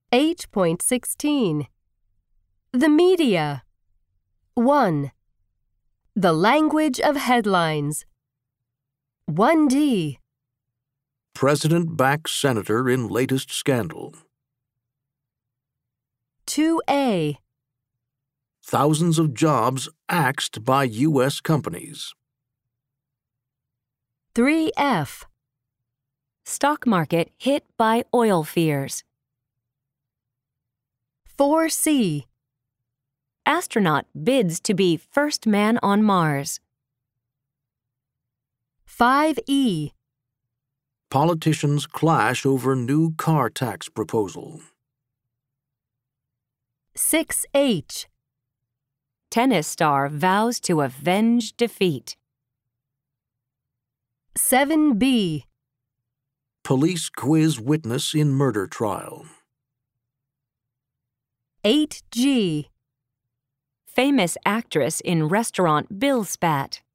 8.16 The media. 1. The language of headlines. 1D. President backs senator in latest scandal. 2A. Thousands of jobs axed by U.S. companies. 3F. Stock market hit by oil fears. 4C. Astronaut bids to be first man on Mars. 5E. Politicians clash over new car tax proposal. 6H. Tennis star vows to avenge defeat. 7B. Police quiz witness in murder trial. 8G. Famous actress in restaurant bill spat.